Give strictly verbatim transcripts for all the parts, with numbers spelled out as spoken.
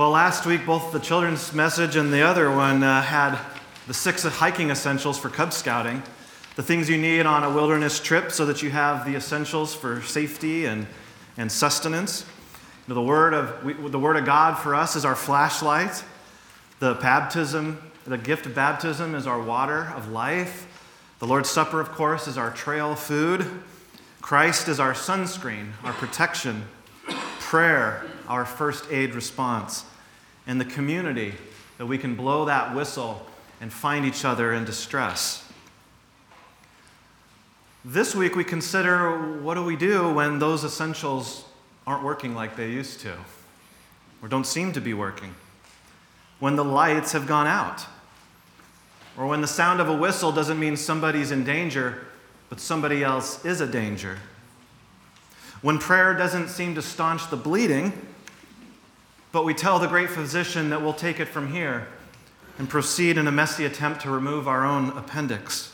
Well, last week, both the children's message and the other one uh, had the six hiking essentials for Cub Scouting, the things you need on a wilderness trip so that you have the essentials for safety and, and sustenance. You know, the, word of, we, the Word of God for us is our flashlight. The baptism, the gift of baptism is our water of life. The Lord's Supper, of course, is our trail food. Christ is our sunscreen, our protection. Prayer, our first aid response. And the community, that we can blow that whistle and find each other in distress. This week we consider, what do we do when those essentials aren't working like they used to, or don't seem to be working? When the lights have gone out, or when the sound of a whistle doesn't mean somebody's in danger, but somebody else is a danger. When prayer doesn't seem to staunch the bleeding, but we tell the great physician that we'll take it from here and proceed in a messy attempt to remove our own appendix.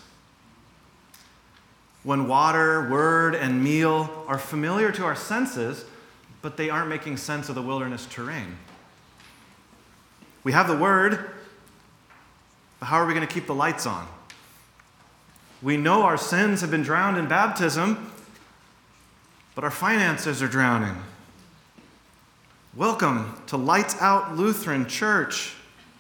When water, word, and meal are familiar to our senses, but they aren't making sense of the wilderness terrain. We have the word, but how are we going to keep the lights on? We know our sins have been drowned in baptism, but our finances are drowning. Welcome to Lights Out Lutheran Church.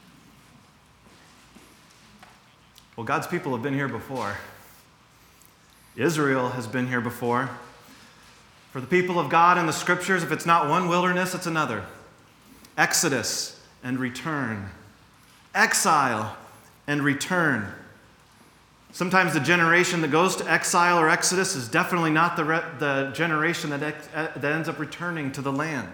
Well, God's people have been here before. Israel has been here before. For the people of God in the Scriptures, if it's not one wilderness, it's another. Exodus and return. Exile and return. Sometimes the generation that goes to exile or exodus is definitely not the, re- the generation that, ex- that ends up returning to the land.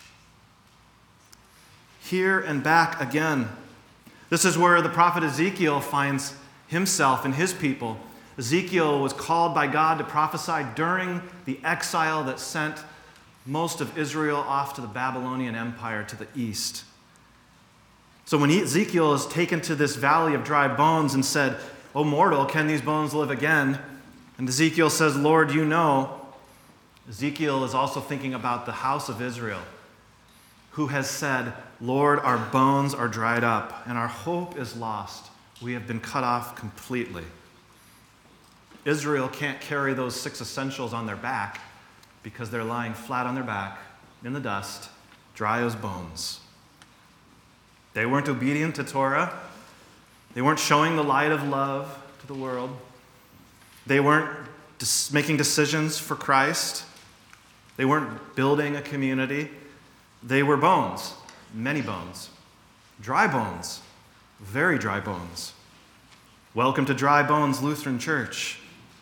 Here and back again. This is where the prophet Ezekiel finds himself and his people. Ezekiel was called by God to prophesy during the exile that sent most of Israel off to the Babylonian Empire to the east. So when Ezekiel is taken to this valley of dry bones and said, "O mortal, can these bones live again?" And Ezekiel says, "Lord, you know." Ezekiel is also thinking about the house of Israel, who has said, "Lord, our bones are dried up, and our hope is lost. We have been cut off completely." Israel can't carry those six essentials on their back because they're lying flat on their back in the dust, dry as bones. They weren't obedient to Torah. They weren't showing the light of love to the world. They weren't dis- making decisions for Christ. They weren't building a community. They were bones, many bones, dry bones, very dry bones. Welcome to Dry Bones Lutheran Church.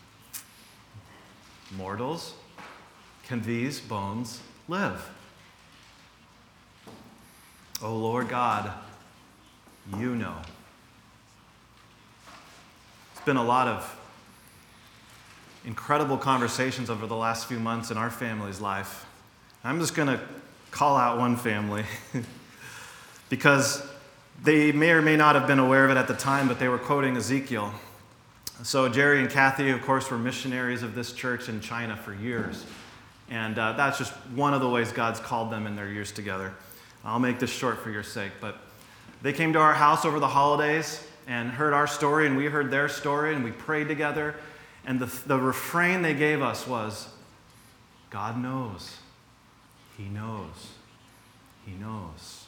Mortals, can these bones live? O Lord God, you know. It's been a lot of incredible conversations over the last few months in our family's life. I'm just going to call out one family because they may or may not have been aware of it at the time, but they were quoting Ezekiel. So Jerry and Kathy, of course, were missionaries of this church in China for years. And uh, that's just one of the ways God's called them in their years together. I'll make this short for your sake, but they came to our house over the holidays and heard our story, and we heard their story, and we prayed together. And the, the refrain they gave us was, "God knows. He knows. He knows."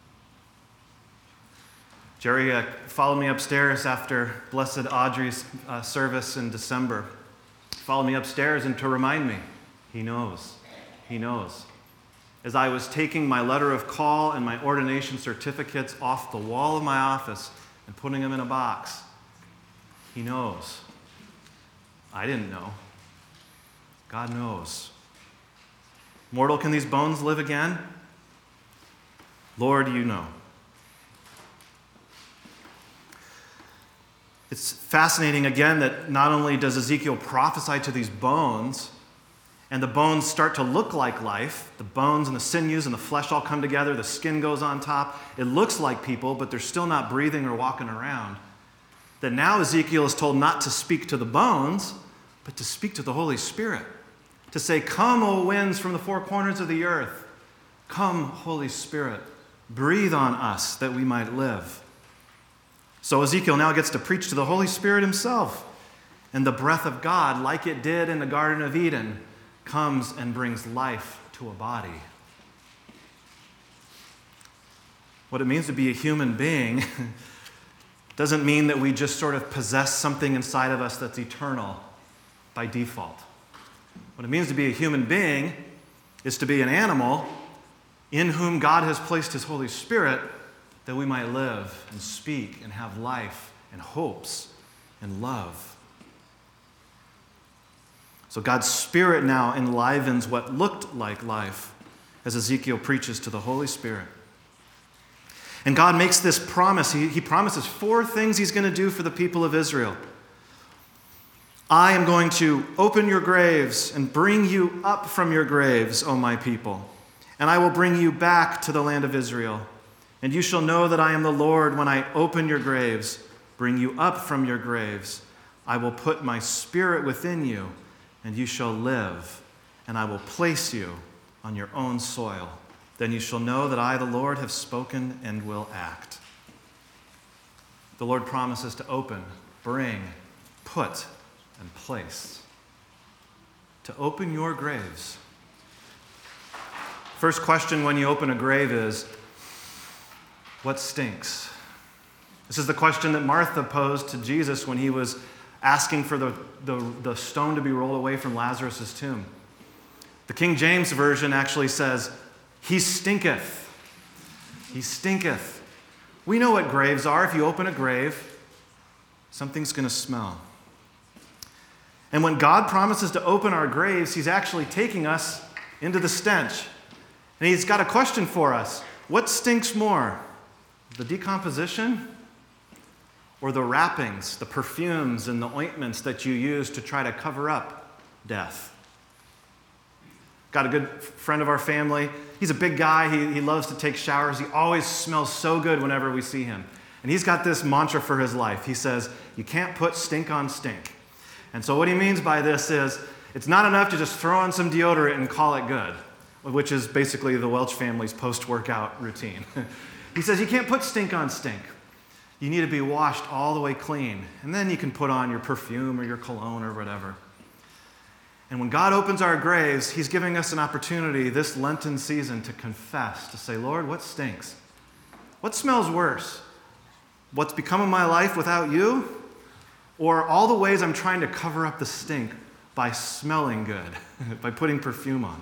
Jerry uh, followed me upstairs after Blessed Audrey's uh, service in December. Followed me upstairs and to remind me, he knows. He knows. As I was taking my letter of call and my ordination certificates off the wall of my office and putting them in a box, he knows. I didn't know. God knows. Mortal, can these bones live again? Lord, you know. It's fascinating again that not only does Ezekiel prophesy to these bones, and the bones start to look like life, the bones and the sinews and the flesh all come together, the skin goes on top, it looks like people, but they're still not breathing or walking around. That now Ezekiel is told not to speak to the bones, but to speak to the Holy Spirit. To say, "Come, O winds from the four corners of the earth. Come, Holy Spirit. breathe on us that we might live. So Ezekiel now gets to preach to the Holy Spirit himself. And the breath of God, like it did in the Garden of Eden, comes and brings life to a body. What it means to be a human being doesn't mean that we just sort of possess something inside of us that's eternal by default. What it means to be a human being is to be an animal in whom God has placed his Holy Spirit that we might live and speak and have life and hopes and love. So God's Spirit now enlivens what looked like life as Ezekiel preaches to the Holy Spirit. And God makes this promise. He, he promises four things he's going to do for the people of Israel. I am going to open your graves and bring you up from your graves, O my people, and I will bring you back to the land of Israel. And you shall know that I am the Lord when I open your graves, bring you up from your graves. I will put my Spirit within you, and you shall live, and I will place you on your own soil. Then you shall know that I, the Lord, have spoken and will act. The Lord promises to open, bring, put, and place. To open your graves. First question when you open a grave is, what stinks? This is the question that Martha posed to Jesus when he was asking for the, the, the stone to be rolled away from Lazarus' tomb. The King James Version actually says, he stinketh. He stinketh. We know what graves are. If you open a grave, something's going to smell. And when God promises to open our graves, he's actually taking us into the stench. And he's got a question for us. What stinks more? The decomposition or the wrappings, the perfumes and the ointments that you use to try to cover up death? Got a good friend of our family. He's a big guy. He, he loves to take showers. He always smells so good whenever we see him. And he's got this mantra for his life. He says, you can't put stink on stink. And so what he means by this is, it's not enough to just throw on some deodorant and call it good, which is basically the Welch family's post-workout routine. He says, you can't put stink on stink. You need to be washed all the way clean. And then you can put on your perfume or your cologne or whatever. And when God opens our graves, he's giving us an opportunity this Lenten season to confess, to say, Lord, what stinks? What smells worse? What's become of my life without you? Or all the ways I'm trying to cover up the stink by smelling good, by putting perfume on.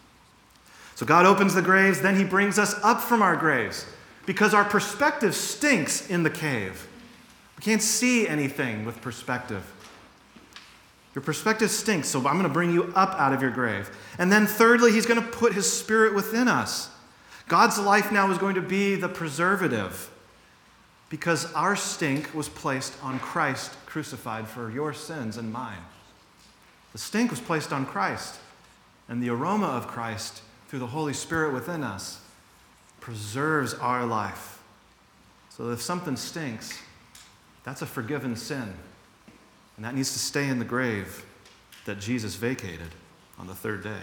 So God opens the graves, then he brings us up from our graves because our perspective stinks in the cave. We can't see anything with perspective. Your perspective stinks, so I'm going to bring you up out of your grave. And then thirdly, he's going to put his Spirit within us. God's life now is going to be the preservative because our stink was placed on Christ crucified for your sins and mine. The stink was placed on Christ, and the aroma of Christ through the Holy Spirit within us preserves our life. So if something stinks, that's a forgiven sin. And that needs to stay in the grave that Jesus vacated on the third day.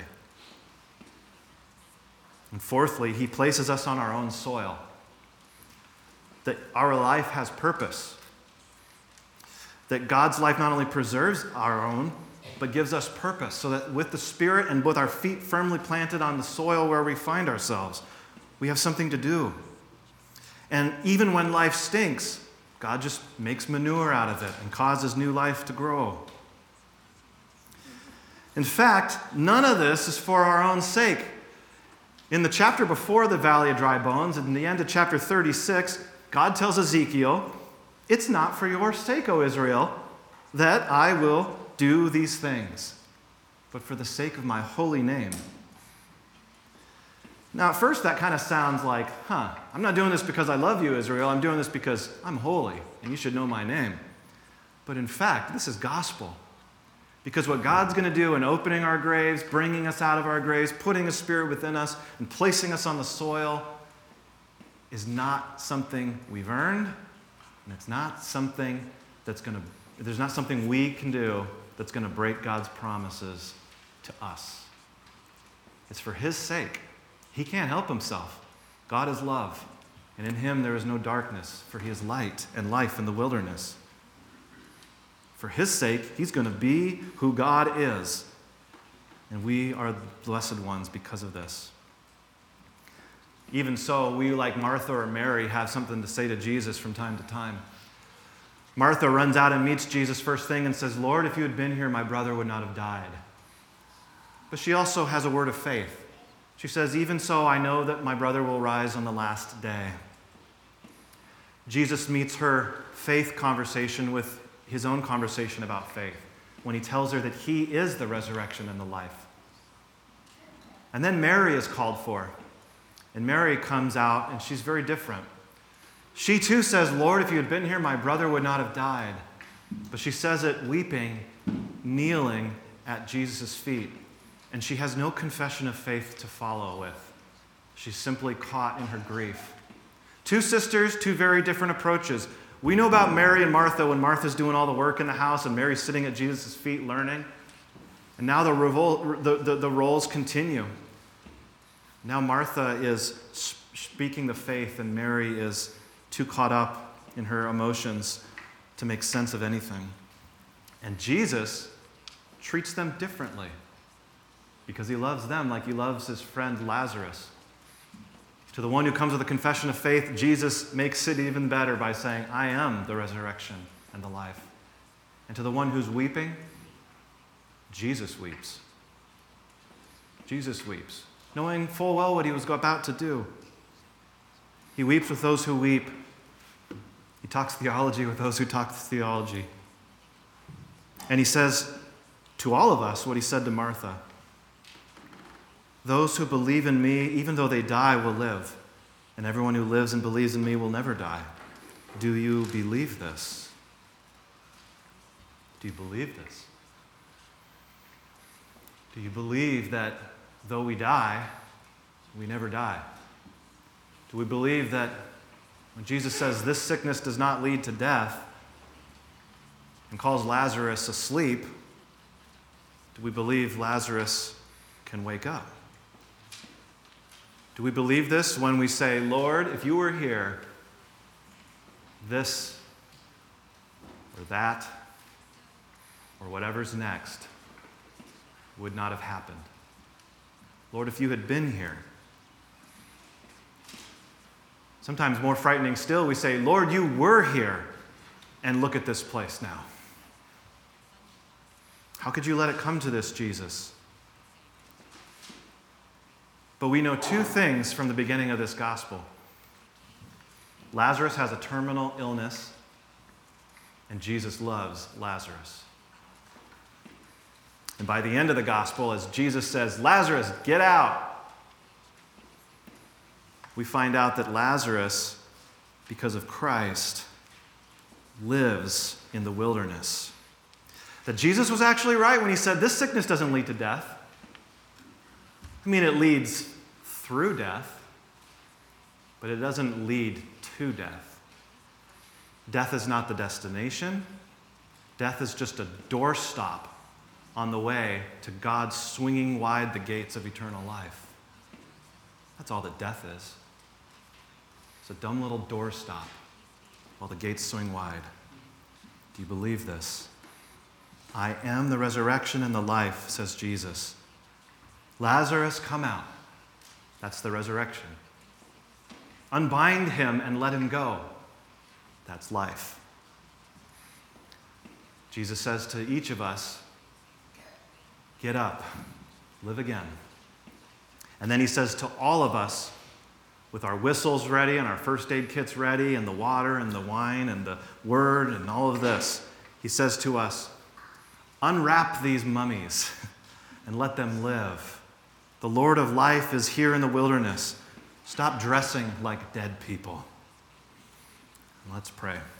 And fourthly, he places us on our own soil. That our life has purpose. That God's life not only preserves our own, but gives us purpose. So that with the Spirit and with our feet firmly planted on the soil where we find ourselves, we have something to do. And even when life stinks, God just makes manure out of it and causes new life to grow. In fact, none of this is for our own sake. In the chapter before the Valley of Dry Bones, in the end of chapter thirty-six, God tells Ezekiel, it's not for your sake, O Israel, that I will do these things, but for the sake of my holy name. Now, at first, that kind of sounds like, huh, I'm not doing this because I love you, Israel. I'm doing this because I'm holy, and you should know my name. But in fact, this is gospel. Because what God's going to do in opening our graves, bringing us out of our graves, putting a Spirit within us, and placing us on the soil is not something we've earned, and it's not something that's going to, there's not something we can do that's going to break God's promises to us. It's for his sake. He can't help himself. God is love, and in him there is no darkness, for he is light and life in the wilderness. For his sake, he's going to be who God is, and we are the blessed ones because of this. Even so, we, like Martha or Mary, have something to say to Jesus from time to time. Martha runs out and meets Jesus first thing and says, Lord, if you had been here, my brother would not have died. But she also has a word of faith. She says, even so, I know that my brother will rise on the last day. Jesus meets her faith conversation with his own conversation about faith when he tells her that he is the resurrection and the life. And then Mary is called for. And Mary comes out, and she's very different. She too says, Lord, if you had been here, my brother would not have died. But she says it weeping, kneeling at Jesus' feet. And she has no confession of faith to follow with. She's simply caught in her grief. Two sisters, two very different approaches. We know about Mary and Martha when Martha's doing all the work in the house and Mary's sitting at Jesus' feet learning. And now the, revol- the, the, the roles continue. Now Martha is speaking the faith and Mary is too caught up in her emotions to make sense of anything. And Jesus treats them differently because he loves them like he loves his friend Lazarus. To the one who comes with a confession of faith, Jesus makes it even better by saying, I am the resurrection and the life. And to the one who's weeping, Jesus weeps. Jesus weeps, knowing full well what he was about to do. He weeps with those who weep. He talks theology with those who talk theology. And he says to all of us what he said to Martha. Those who believe in me, even though they die, will live. And everyone who lives and believes in me will never die. Do you believe this? Do you believe this? Do you believe that though we die, we never die? Do we believe that when Jesus says this sickness does not lead to death and calls Lazarus asleep, do we believe Lazarus can wake up? Do we believe this when we say, Lord, if you were here, this or that or whatever's next would not have happened? Lord, if you had been here. Sometimes more frightening still, we say, Lord, you were here, and look at this place now. How could you let it come to this, Jesus? But we know two things from the beginning of this gospel. Lazarus has a terminal illness, and Jesus loves Lazarus. And by the end of the gospel, as Jesus says, Lazarus, get out, we find out that Lazarus, because of Christ, lives in the wilderness. That Jesus was actually right when he said, this sickness doesn't lead to death. I mean, it leads through death, but it doesn't lead to death. Death is not the destination. Death is just a doorstop on the way to God swinging wide the gates of eternal life. That's all that death is. It's a dumb little doorstop while the gates swing wide. Do you believe this? I am the resurrection and the life, says Jesus. Lazarus, come out. That's the resurrection. Unbind him and let him go. That's life. Jesus says to each of us, get up, live again. And then he says to all of us, with our whistles ready and our first aid kits ready and the water and the wine and the word and all of this, he says to us, unwrap these mummies and let them live. The Lord of life is here in the wilderness. Stop dressing like dead people. Let's pray.